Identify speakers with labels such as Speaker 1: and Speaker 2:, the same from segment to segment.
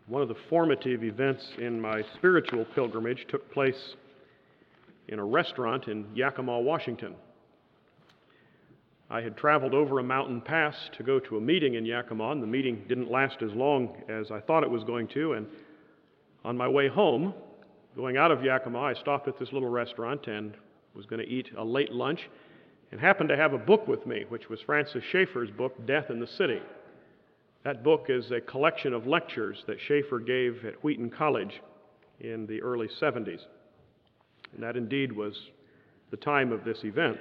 Speaker 1: One of the formative events in my spiritual pilgrimage took place in a restaurant in Yakima, Washington. I had traveled over a mountain pass to go to a meeting in Yakima, and the meeting didn't last as long as I thought it was going to, and on my way home, going out of Yakima, I stopped at this little restaurant and was going to eat a late lunch and happened to have a book with me, which was Francis Schaeffer's book, Death in the City. That book is a collection of lectures that Schaeffer gave at Wheaton College in the early 70s. And that indeed was the time of this event.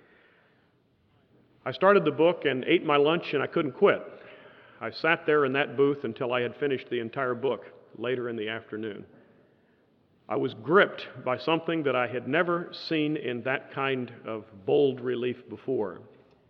Speaker 1: I started the book and ate my lunch, and I couldn't quit. I sat there in that booth until I had finished the entire book later in the afternoon. I was gripped by something that I had never seen in that kind of bold relief before.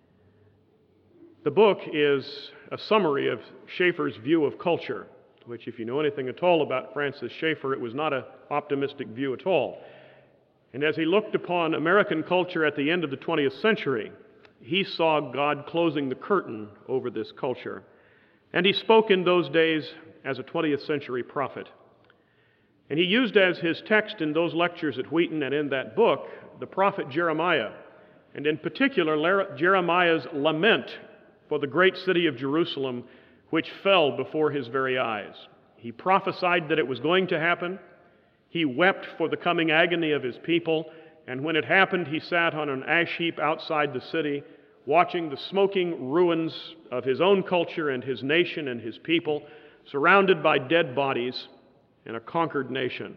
Speaker 1: The book is a summary of Schaeffer's view of culture, which, if you know anything at all about Francis Schaeffer, it was not an optimistic view at all. And as he looked upon American culture at the end of the 20th century, he saw God closing the curtain over this culture. And he spoke in those days as a 20th century prophet. And he used as his text in those lectures at Wheaton and in that book the prophet Jeremiah, and in particular Jeremiah's lament for the great city of Jerusalem, which fell before his very eyes. He prophesied that it was going to happen. He wept for the coming agony of his people, and when it happened, he sat on an ash heap outside the city, watching the smoking ruins of his own culture and his nation and his people, surrounded by dead bodies in a conquered nation.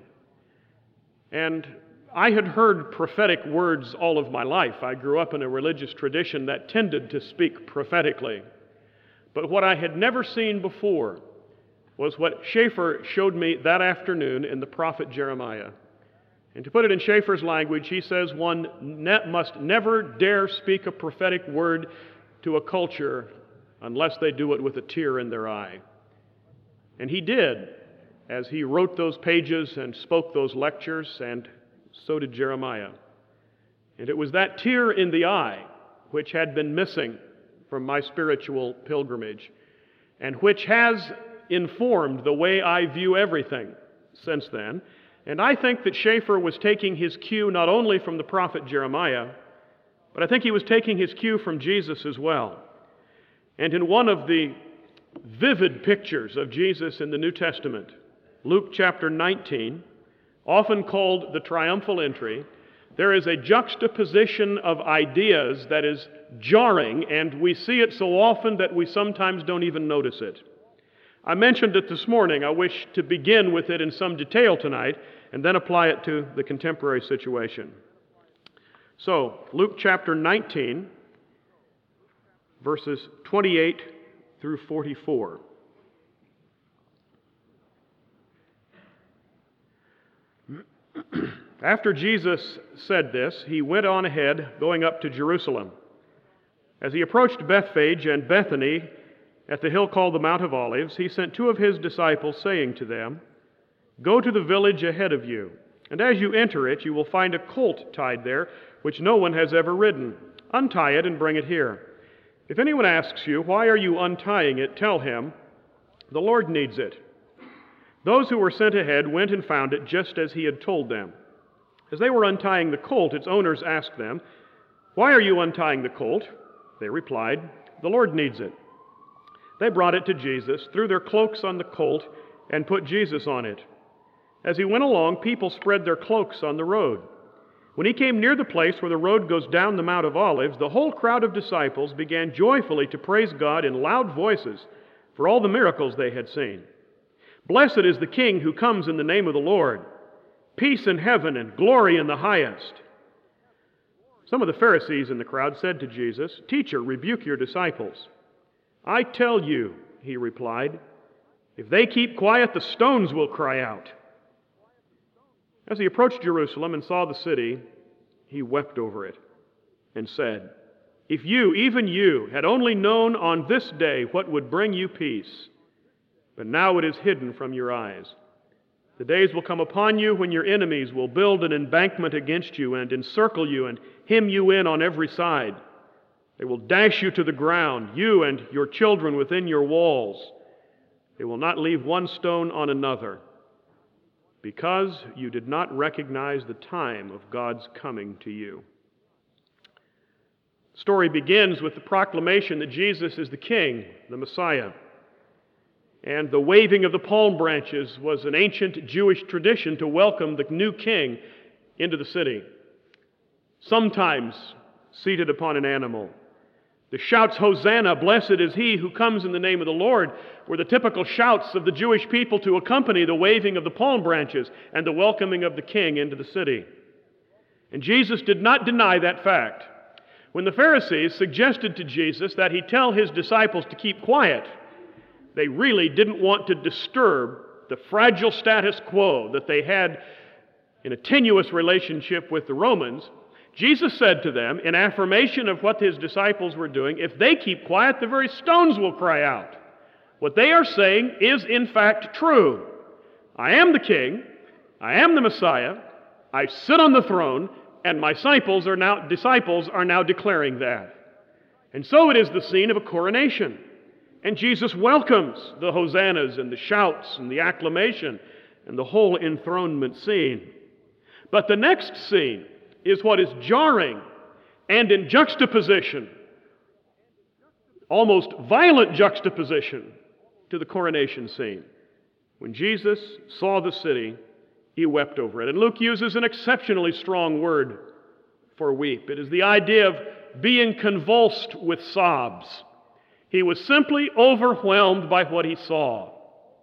Speaker 1: And I had heard prophetic words all of my life. I grew up in a religious tradition that tended to speak prophetically. But what I had never seen before was what Schaeffer showed me that afternoon in the prophet Jeremiah. And to put it in Schaeffer's language, he says one must never dare speak a prophetic word to a culture unless they do it with a tear in their eye. And he did, as he wrote those pages and spoke those lectures, and so did Jeremiah. And it was that tear in the eye which had been missing from my spiritual pilgrimage, and which has informed the way I view everything since then. And I think that Schaeffer was taking his cue not only from the prophet Jeremiah, but I think he was taking his cue from Jesus as well. And in one of the vivid pictures of Jesus in the New Testament, Luke chapter 19, often called the triumphal entry, there is a juxtaposition of ideas that is jarring, and we see it so often that we sometimes don't even notice it. I mentioned it this morning. I wish to begin with it in some detail tonight and then apply it to the contemporary situation. So, Luke chapter 19, verses 28 through 44. After Jesus said this, he went on ahead, going up to Jerusalem. As he approached Bethphage and Bethany at the hill called the Mount of Olives, he sent two of his disciples, saying to them, "Go to the village ahead of you, and as you enter it, you will find a colt tied there, which no one has ever ridden. Untie it and bring it here. If anyone asks you, 'Why are you untying it?' tell him, 'The Lord needs it.'" Those who were sent ahead went and found it just as he had told them. As they were untying the colt, its owners asked them, "Why are you untying the colt?" They replied, "The Lord needs it." They brought it to Jesus, threw their cloaks on the colt, and put Jesus on it. As he went along, people spread their cloaks on the road. When he came near the place where the road goes down the Mount of Olives, the whole crowd of disciples began joyfully to praise God in loud voices for all the miracles they had seen. "Blessed is the King who comes in the name of the Lord. Peace in heaven and glory in the highest." Some of the Pharisees in the crowd said to Jesus, "Teacher, rebuke your disciples." "I tell you," he replied, "if they keep quiet, the stones will cry out." As he approached Jerusalem and saw the city, he wept over it and said, "If you, even you, had only known on this day what would bring you peace, but now it is hidden from your eyes. The days will come upon you when your enemies will build an embankment against you and encircle you and hem you in on every side. They will dash you to the ground, you and your children within your walls. They will not leave one stone on another, because you did not recognize the time of God's coming to you. The story begins with the proclamation that Jesus is the King, the Messiah. And the waving of the palm branches was an ancient Jewish tradition to welcome the new king into the city, sometimes seated upon an animal. The shouts, "Hosanna, blessed is he who comes in the name of the Lord," were the typical shouts of the Jewish people to accompany the waving of the palm branches and the welcoming of the king into the city. And Jesus did not deny that fact. When the Pharisees suggested to Jesus that he tell his disciples to keep quiet, they really didn't want to disturb the fragile status quo that they had in a tenuous relationship with the Romans. Jesus said to them, in affirmation of what his disciples were doing, if they keep quiet, the very stones will cry out. What they are saying is in fact true. I am the king, I am the Messiah, I sit on the throne, and my disciples are now declaring that. And so it is the scene of a coronation. And Jesus welcomes the hosannas and the shouts and the acclamation and the whole enthronement scene. But the next scene is what is jarring and in juxtaposition, almost violent juxtaposition, to the coronation scene. When Jesus saw the city, he wept over it. And Luke uses an exceptionally strong word for weep. It is the idea of being convulsed with sobs. He was simply overwhelmed by what he saw.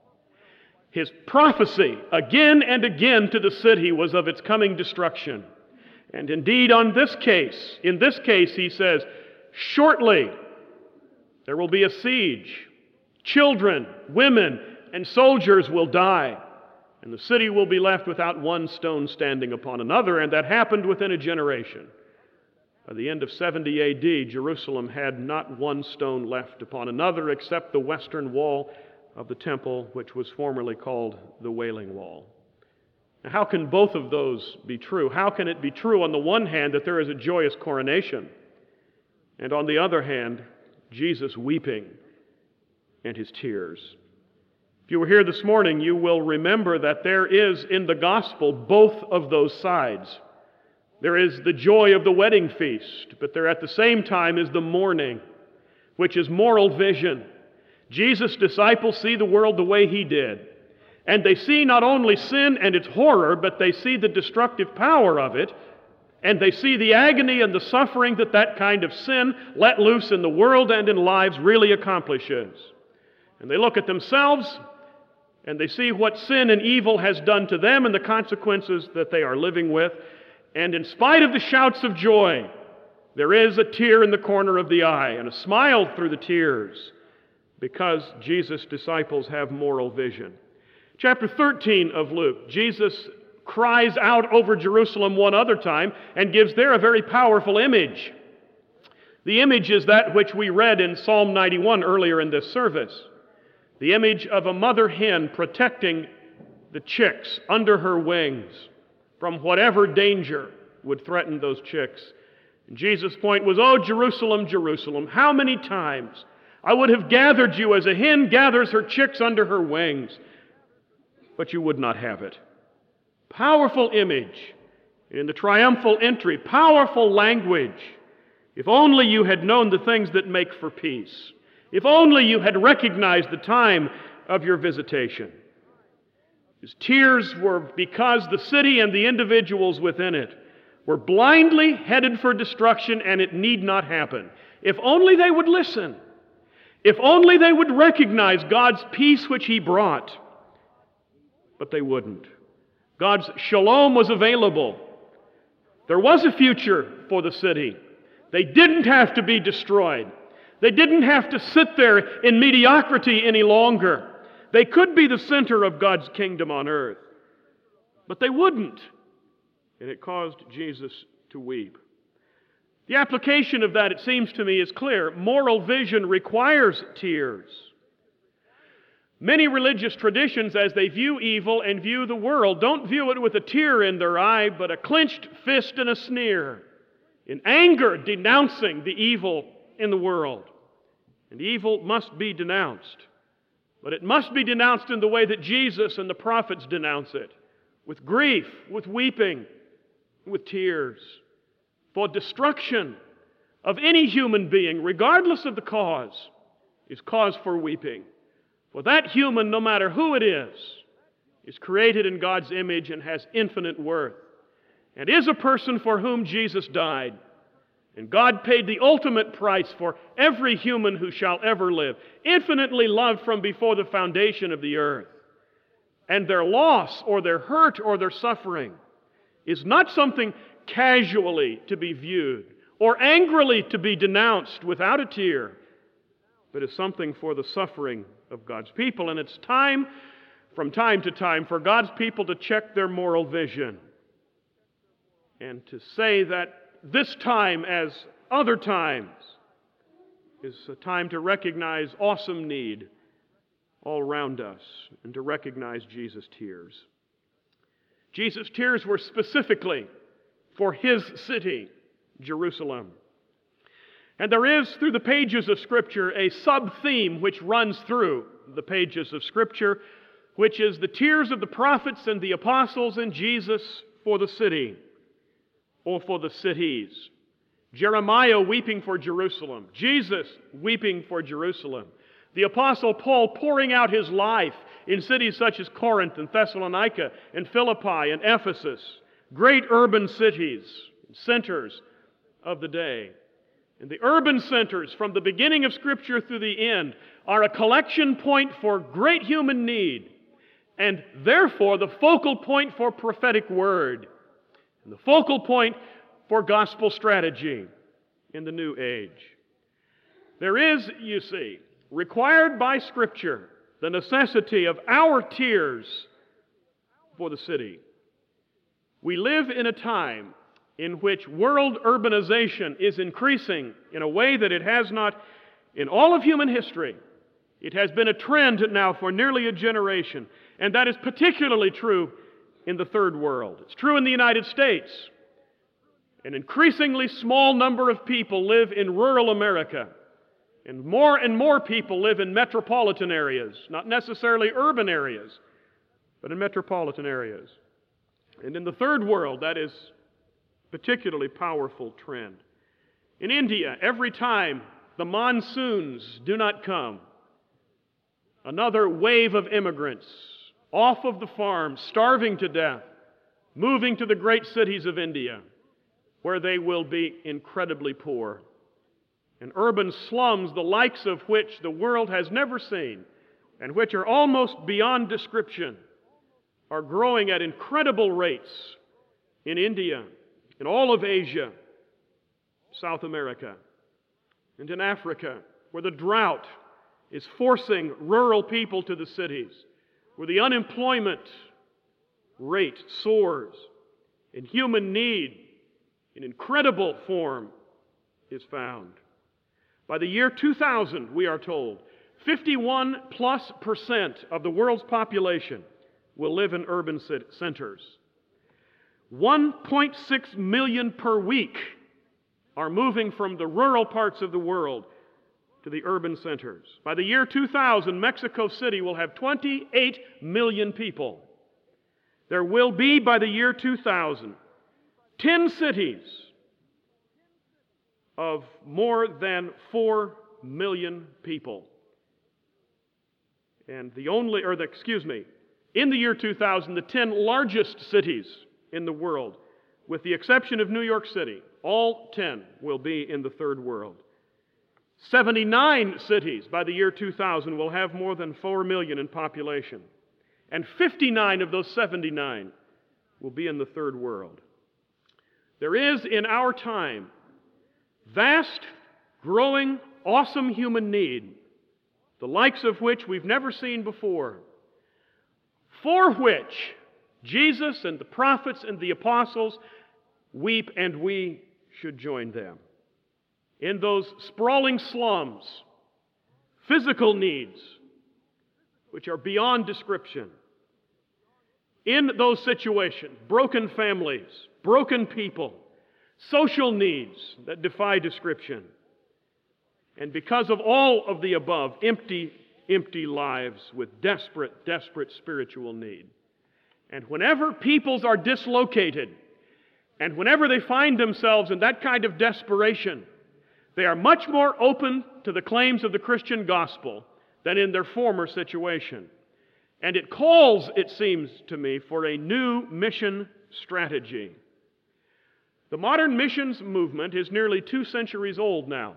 Speaker 1: His prophecy again and again to the city was of its coming destruction. And indeed, in this case, he says, shortly there will be a siege. Children, women, and soldiers will die, and the city will be left without one stone standing upon another, and that happened within a generation. By the end of 70 A.D., Jerusalem had not one stone left upon another except the western wall of the temple, which was formerly called the Wailing Wall. Now, how can both of those be true? How can it be true, on the one hand, that there is a joyous coronation, and on the other hand, Jesus weeping and his tears? If you were here this morning, you will remember that there is in the gospel both of those sides. There is the joy of the wedding feast, but there at the same time is the mourning, which is moral vision. Jesus' disciples see the world the way he did. And they see not only sin and its horror, but they see the destructive power of it, and they see the agony and the suffering that that kind of sin let loose in the world and in lives really accomplishes. And they look at themselves, and they see what sin and evil has done to them and the consequences that they are living with. And in spite of the shouts of joy, there is a tear in the corner of the eye and a smile through the tears, because Jesus' disciples have moral vision. Chapter 13 of Luke, Jesus cries out over Jerusalem one other time and gives there a very powerful image. The image is that which we read in Psalm 91 earlier in this service. The image of a mother hen protecting the chicks under her wings from whatever danger would threaten those chicks. And Jesus' point was, "Oh, Jerusalem, Jerusalem, how many times I would have gathered you as a hen gathers her chicks under her wings, but you would not have it." Powerful image in the triumphal entry, powerful language. If only you had known the things that make for peace. If only you had recognized the time of your visitation. His tears were because the city and the individuals within it were blindly headed for destruction, and it need not happen. If only they would listen. If only they would recognize God's peace which he brought. But they wouldn't. God's shalom was available. There was a future for the city. They didn't have to be destroyed. They didn't have to sit there in mediocrity any longer. They could be the center of God's kingdom on earth. But they wouldn't. And it caused Jesus to weep. The application of that, it seems to me, is clear. Moral vision requires tears. Many religious traditions, as they view evil and view the world, don't view it with a tear in their eye, but a clenched fist and a sneer, in anger denouncing the evil in the world. And evil must be denounced. But it must be denounced in the way that Jesus and the prophets denounce it, with grief, with weeping, with tears. For destruction of any human being, regardless of the cause, is cause for weeping. For that human, no matter who it is created in God's image and has infinite worth, and is a person for whom Jesus died. And God paid the ultimate price for every human who shall ever live, infinitely loved from before the foundation of the earth. And their loss or their hurt or their suffering is not something casually to be viewed or angrily to be denounced without a tear, but is something for the suffering of God's people. And it's time, from time to time, for God's people to check their moral vision and to say that this time, as other times, is a time to recognize awesome need all around us and to recognize Jesus' tears. Jesus' tears were specifically for His city, Jerusalem. And there is, through the pages of Scripture, a sub-theme which runs through the pages of Scripture, which is the tears of the prophets and the apostles and Jesus for the city, or for the cities. Jeremiah weeping for Jerusalem. Jesus weeping for Jerusalem. The Apostle Paul pouring out his life in cities such as Corinth and Thessalonica and Philippi and Ephesus, great urban cities, centers of the day. And the urban centers, from the beginning of Scripture through the end, are a collection point for great human need, and therefore the focal point for prophetic word, and the focal point for gospel strategy in the new age. There is, you see, required by Scripture, the necessity of our tears for the city. We live in a time in which world urbanization is increasing in a way that it has not in all of human history. It has been a trend now for nearly a generation, and that is particularly true in the third world. It's true in the United States. An increasingly small number of people live in rural America, and more people live in metropolitan areas, not necessarily urban areas, but in metropolitan areas. And in the third world, that is a particularly powerful trend. In India, every time the monsoons do not come, another wave of immigrants off of the farms, starving to death, moving to the great cities of India, where they will be incredibly poor. And urban slums, the likes of which the world has never seen, and which are almost beyond description, are growing at incredible rates in India, in all of Asia, South America, and in Africa, where the drought is forcing rural people to the cities, where the unemployment rate soars, and human need in incredible form is found. By the year 2000, we are told, 51+% of the world's population will live in urban centers. 1.6 million per week are moving from the rural parts of the world to the urban centers. By the year 2000, Mexico City will have 28 million people. There will be, by the year 2000, 10 cities of more than 4 million people. And in the year 2000, the 10 largest cities in the world, with the exception of New York City, all 10 will be in the third world. 79 cities by the year 2000 will have more than 4 million in population. And 59 of those 79 will be in the third world. There is in our time vast, growing, awesome human need, the likes of which we've never seen before, for which Jesus and the prophets and the apostles weep, and we should join them. In those sprawling slums, physical needs which are beyond description. In those situations, broken families, broken people, social needs that defy description. And because of all of the above, empty empty lives with desperate, desperate spiritual need. And whenever peoples are dislocated, and whenever they find themselves in that kind of desperation, they are much more open to the claims of the Christian gospel than in their former situation. And it calls, it seems to me, for a new mission strategy. The modern missions movement is nearly 2 centuries old now.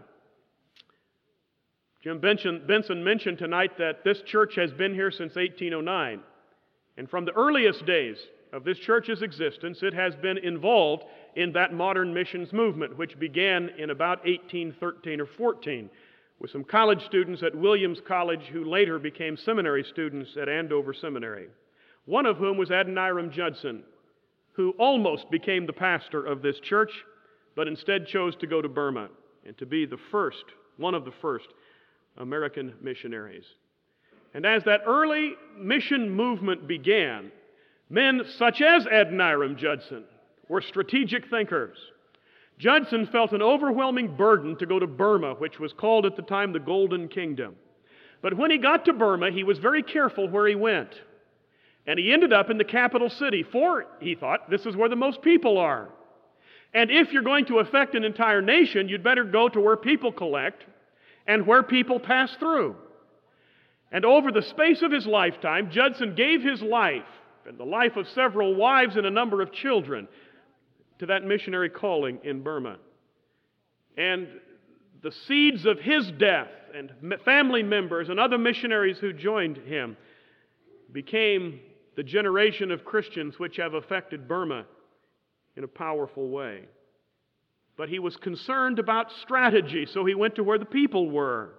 Speaker 1: Jim Benson mentioned tonight that this church has been here since 1809. And from the earliest days of this church's existence, it has been involved in that modern missions movement, which began in about 1813 or 14 with some college students at Williams College who later became seminary students at Andover Seminary, one of whom was Adoniram Judson, who almost became the pastor of this church, but instead chose to go to Burma and to be one of the first American missionaries. And as that early mission movement began, men such as Adoniram Judson were strategic thinkers. Judson felt an overwhelming burden to go to Burma, which was called at the time the Golden Kingdom. But when he got to Burma, he was very careful where he went. And he ended up in the capital city, for, he thought, this is where the most people are. And if you're going to affect an entire nation, you'd better go to where people collect and where people pass through. And over the space of his lifetime, Judson gave his life, and the life of several wives and a number of children, to that missionary calling in Burma. And the seeds of his death and family members and other missionaries who joined him became the generation of Christians which have affected Burma in a powerful way. But he was concerned about strategy, so he went to where the people were.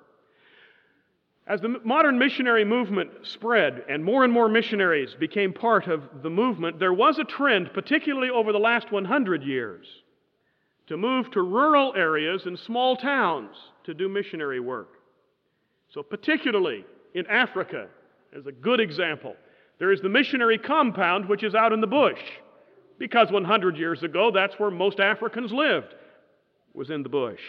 Speaker 1: As the modern missionary movement spread and more missionaries became part of the movement, there was a trend, particularly over the last 100 years, to move to rural areas and small towns to do missionary work. So particularly in Africa, as a good example, there is the missionary compound which is out in the bush, because 100 years ago that's where most Africans lived, was in the bush.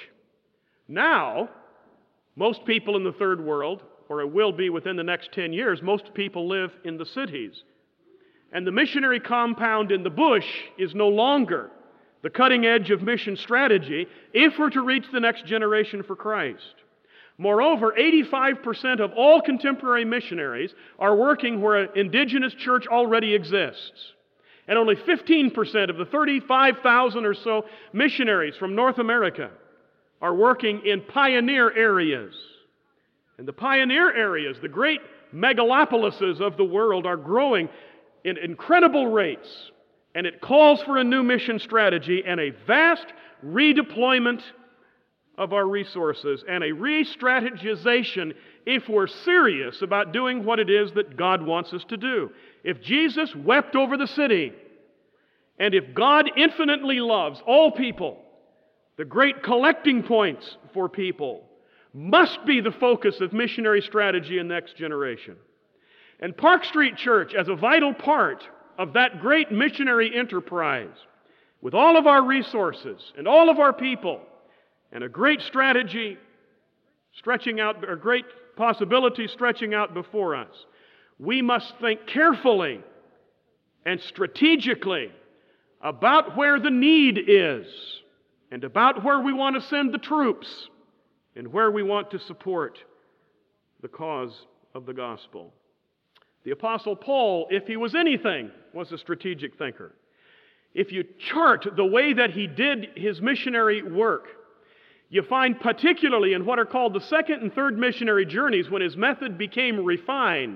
Speaker 1: Now, most people in the third world, or it will be within the next 10 years, most people live in the cities. And the missionary compound in the bush is no longer the cutting edge of mission strategy if we're to reach the next generation for Christ. Moreover, 85% of all contemporary missionaries are working where an indigenous church already exists. And only 15% of the 35,000 or so missionaries from North America are working in pioneer areas. And the pioneer areas, the great megalopolises of the world, are growing in incredible rates. And it calls for a new mission strategy and a vast redeployment of our resources and a re-strategization if we're serious about doing what it is that God wants us to do. If Jesus wept over the city, and if God infinitely loves all people, the great collecting points for people must be the focus of missionary strategy in the next generation. And Park Street Church, as a vital part of that great missionary enterprise, with all of our resources and all of our people, and a great strategy stretching out, a great possibility stretching out before us, we must think carefully and strategically about where the need is, and about where we want to send the troops, and where we want to support the cause of the gospel. The Apostle Paul, if he was anything, was a strategic thinker. If you chart the way that he did his missionary work, you find particularly in what are called the second and third missionary journeys, when his method became refined,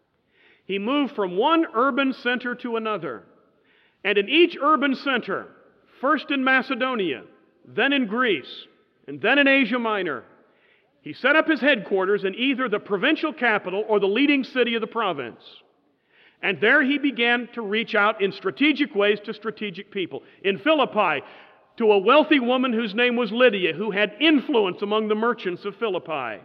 Speaker 1: he moved from one urban center to another. And in each urban center, first in Macedonia, then in Greece, and then in Asia Minor, he set up his headquarters in either the provincial capital or the leading city of the province. And there he began to reach out in strategic ways to strategic people. In Philippi, to a wealthy woman whose name was Lydia, who had influence among the merchants of Philippi.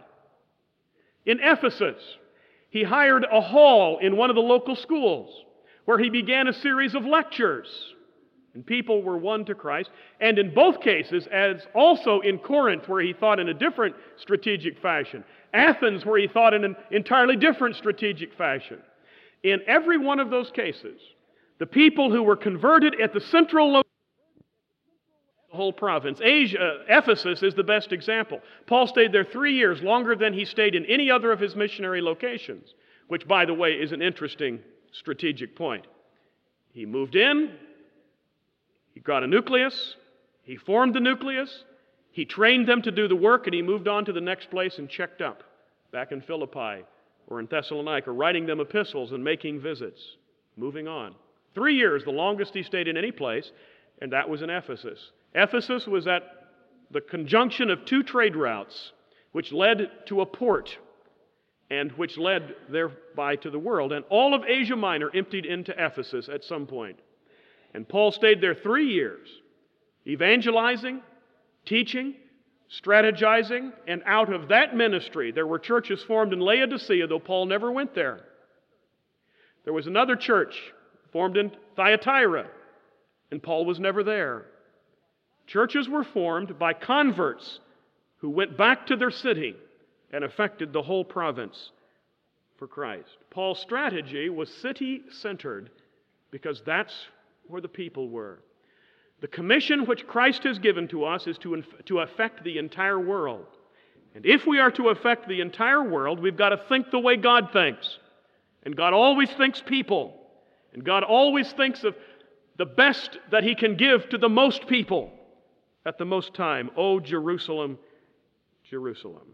Speaker 1: In Ephesus, he hired a hall in one of the local schools, where he began a series of lectures. And people were won to Christ. And in both cases, as also in Corinth, where he thought in a different strategic fashion, Athens, where he thought in an entirely different strategic fashion. In every one of those cases, the people who were converted at the central location of the whole province. Ephesus is the best example. Paul stayed there 3 years, longer than he stayed in any other of his missionary locations, which, by the way, is an interesting strategic point. He moved in, he got a nucleus, he formed the nucleus, he trained them to do the work, and he moved on to the next place and checked up, back in Philippi or in Thessalonica, writing them epistles and making visits, moving on. 3 years, the longest he stayed in any place, and that was in Ephesus. Ephesus was at the conjunction of two trade routes, which led to a port, and which led thereby to the world. And all of Asia Minor emptied into Ephesus at some point. And Paul stayed there 3 years, evangelizing, teaching, strategizing, and out of that ministry there were churches formed in Laodicea, though Paul never went there. There was another church formed in Thyatira, and Paul was never there. Churches were formed by converts who went back to their city and affected the whole province for Christ. Paul's strategy was city-centered because that's where the people were. The commission which Christ has given to us is to affect the entire world. And if we are to affect the entire world, we've got to think the way God thinks. And God always thinks people. And God always thinks of the best that He can give to the most people at the most time. Oh, Jerusalem, Jerusalem.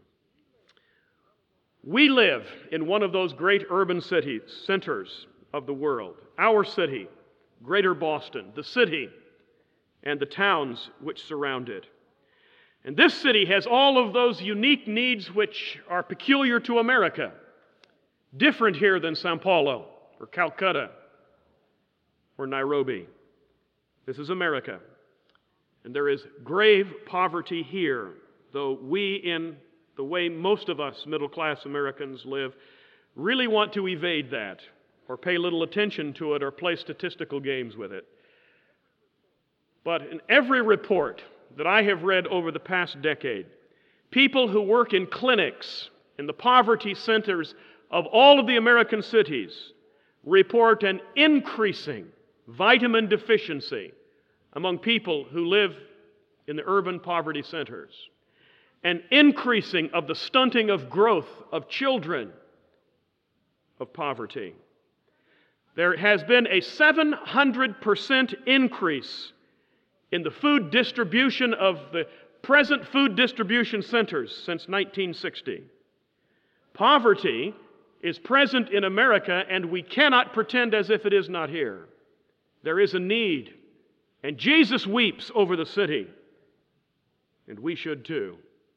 Speaker 1: We live in one of those great urban cities, centers of the world. Our city, Greater Boston, the city, and the towns which surround it. And this city has all of those unique needs which are peculiar to America, different here than Sao Paulo or Calcutta or Nairobi. This is America. And there is grave poverty here, though we, in the way most of us middle-class Americans live, really want to evade that or pay little attention to it or play statistical games with it. But in every report that I have read over the past decade, people who work in clinics in the poverty centers of all of the American cities report an increasing vitamin deficiency among people who live in the urban poverty centers, an increasing of the stunting of growth of children of poverty. There has been a 700% increase in the food distribution of the present food distribution centers since 1960. Poverty is present in America, and we cannot pretend as if it is not here. There is a need, and Jesus weeps over the city, and we should too.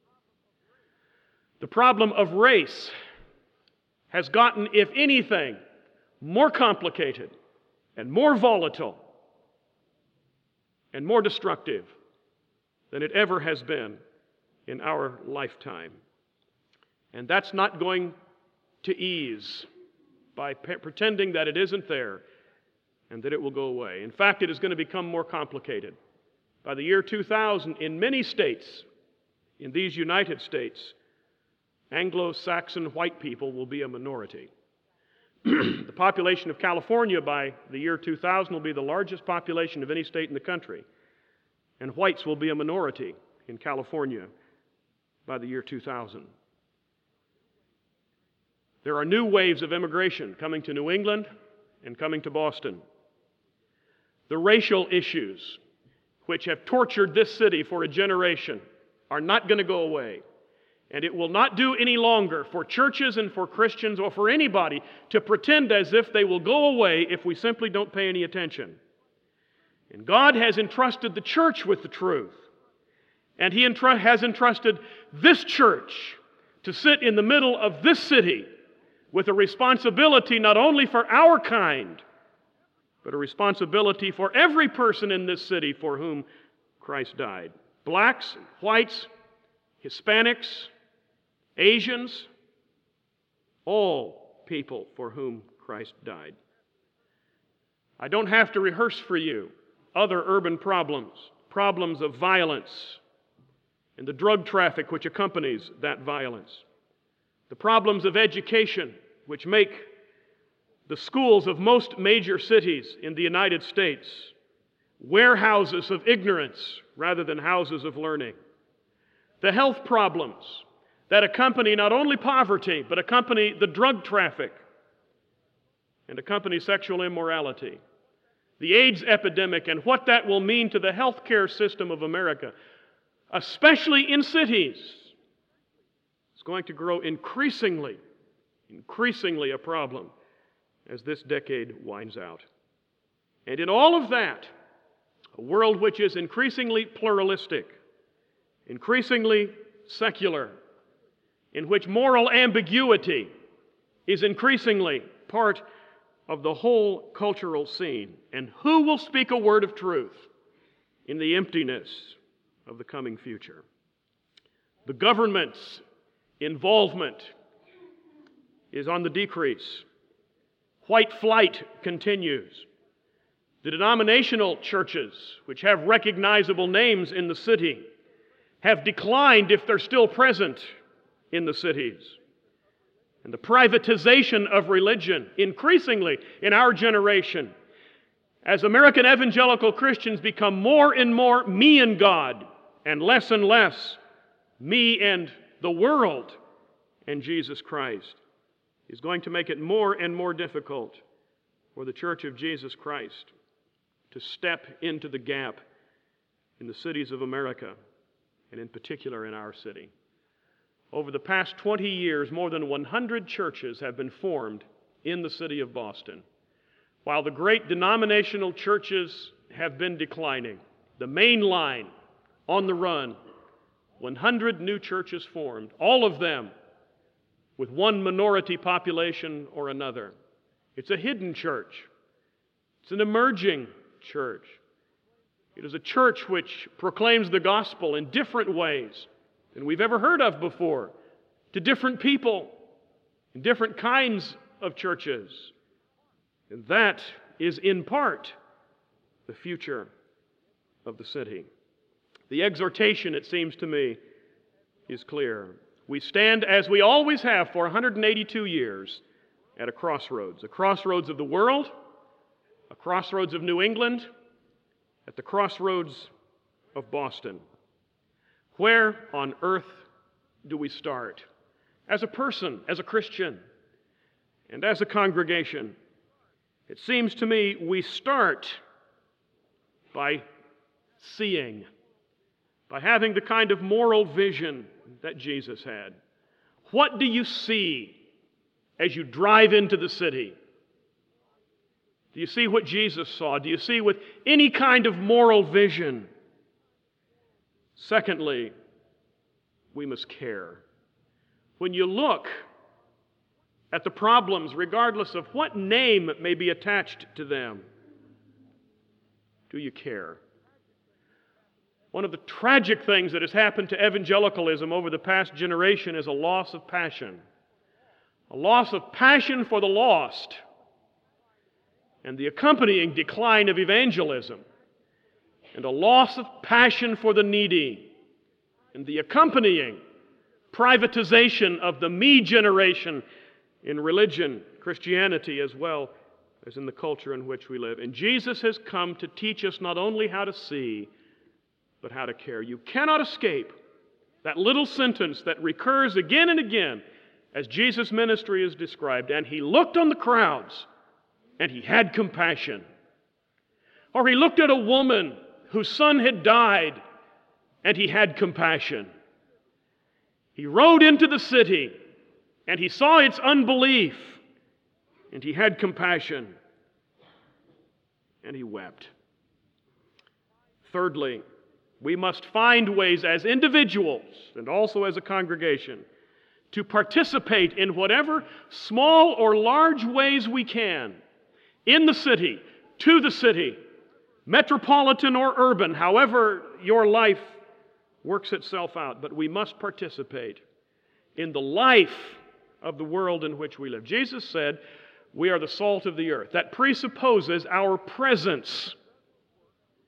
Speaker 1: The problem of race has gotten, if anything, more complicated and more volatile and more destructive than it ever has been in our lifetime. And that's not going to ease by pretending that it isn't there and that it will go away. In fact, it is going to become more complicated. By the year 2000, in many states, in these United States, Anglo-Saxon white people will be a minority. The population of California by the year 2000 will be the largest population of any state in the country. And whites will be a minority in California by the year 2000. There are new waves of immigration coming to New England and coming to Boston. The racial issues which have tortured this city for a generation are not going to go away. And it will not do any longer for churches and for Christians or for anybody to pretend as if they will go away if we simply don't pay any attention. And God has entrusted the church with the truth. And He has entrusted this church to sit in the middle of this city with a responsibility not only for our kind, but a responsibility for every person in this city for whom Christ died. Blacks, whites, Hispanics, Asians, all people for whom Christ died. I don't have to rehearse for you other urban problems, problems of violence and the drug traffic which accompanies that violence, the problems of education which make the schools of most major cities in the United States warehouses of ignorance rather than houses of learning, the health problems that accompany not only poverty, but accompany the drug traffic and accompany sexual immorality, the AIDS epidemic and what that will mean to the healthcare system of America, especially in cities, is going to grow increasingly a problem as this decade winds out. And in all of that, a world which is increasingly pluralistic, increasingly secular, in which moral ambiguity is increasingly part of the whole cultural scene. And who will speak a word of truth in the emptiness of the coming future? The government's involvement is on the decrease. White flight continues. The denominational churches, which have recognizable names in the city, have declined if they're still present in the cities. And the privatization of religion, increasingly in our generation, as American evangelical Christians become more and more me and God, and less me and the world and Jesus Christ, is going to make it more and more difficult for the Church of Jesus Christ to step into the gap in the cities of America, and in particular in our city. Over the past 20 years, more than 100 churches have been formed in the city of Boston. While the great denominational churches have been declining, the main line on the run, 100 new churches formed, all of them with one minority population or another. It's a hidden church. It's an emerging church. It is a church which proclaims the gospel in different ways than we've ever heard of before, to different people, in different kinds of churches. And that is in part the future of the city. The exhortation, it seems to me, is clear. We stand, as we always have for 182 years, at a crossroads of the world, a crossroads of New England, at the crossroads of Boston. Where on earth do we start? As a person, as a Christian, and as a congregation, it seems to me we start by seeing, by having the kind of moral vision that Jesus had. What do you see as you drive into the city? Do you see what Jesus saw? Do you see with any kind of moral vision? Secondly, we must care. When you look at the problems, regardless of what name may be attached to them, do you care? One of the tragic things that has happened to evangelicalism over the past generation is a loss of passion. A loss of passion for the lost, and the accompanying decline of evangelism, and a loss of passion for the needy, and the accompanying privatization of the me generation in religion, Christianity, as well as in the culture in which we live. And Jesus has come to teach us not only how to see, but how to care. You cannot escape that little sentence that recurs again and again as Jesus' ministry is described. And he looked on the crowds, and he had compassion. Or he looked at a woman whose son had died, and he had compassion. He rode into the city, and he saw its unbelief, and he had compassion, and he wept. Thirdly, we must find ways as individuals and also as a congregation to participate in whatever small or large ways we can in the city, to the city, metropolitan or urban, however your life works itself out. But we must participate in the life of the world in which we live. Jesus said, we are the salt of the earth. That presupposes our presence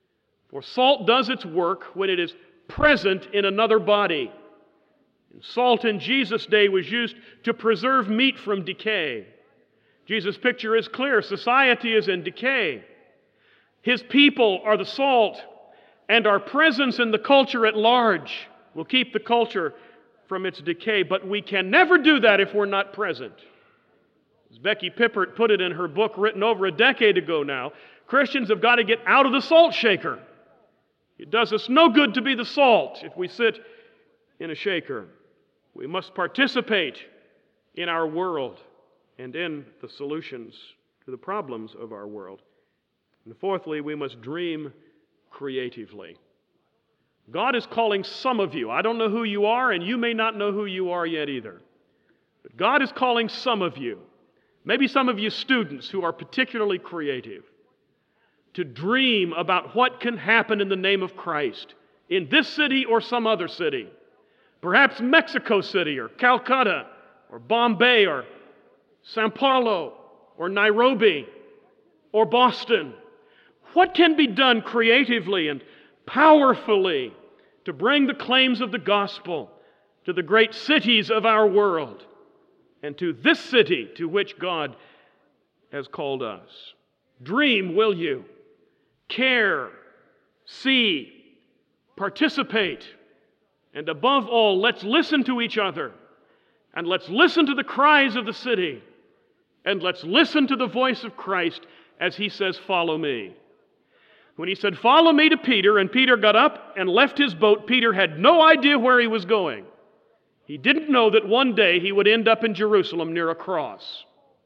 Speaker 1: For salt does its work when it is present in another body. And salt in Jesus' day was used to preserve meat from decay. Jesus' picture is clear. Society is in decay. His people are the salt, and our presence in the culture at large will keep the culture from its decay. But we can never do that if we're not present. As Becky Pippert put it in her book written over a decade ago now, Christians have got to get out of the salt shaker. It does us no good to be the salt if we sit in a shaker. We must participate in our world and in the solutions to the problems of our world. And fourthly, we must dream creatively. God is calling some of you. I don't know who you are, and you may not know who you are yet either. But God is calling some of you, maybe some of you students who are particularly creative, to dream about what can happen in the name of Christ in this city or some other city. Perhaps Mexico City or Calcutta or Bombay or Sao Paulo or Nairobi or Boston. What can be done creatively and powerfully to bring the claims of the gospel to the great cities of our world and to this city to which God has called us? Dream, will you? Care, see, participate, and above all, let's listen to each other, and let's listen to the cries of the city, and let's listen to the voice of Christ as He says, "Follow me." When He said, "Follow me" to Peter, and Peter got up and left his boat, Peter had no idea where he was going. He didn't know that one day he would end up in Jerusalem near a cross.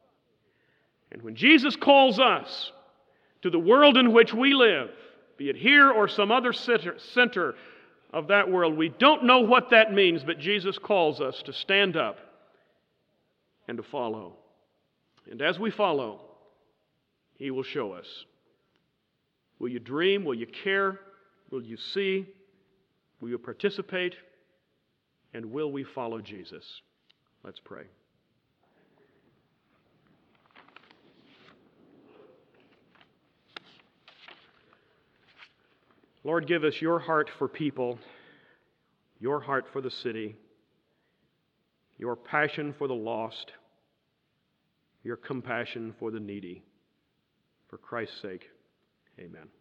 Speaker 1: And when Jesus calls us to the world in which we live, be it here or some other center of that world, we don't know what that means, but Jesus calls us to stand up and to follow. And as we follow, He will show us. Will you dream? Will you care? Will you see? Will you participate? And will we follow Jesus? Let's pray. Lord, give us your heart for people, your heart for the city, your passion for the lost, your compassion for the needy. For Christ's sake, amen.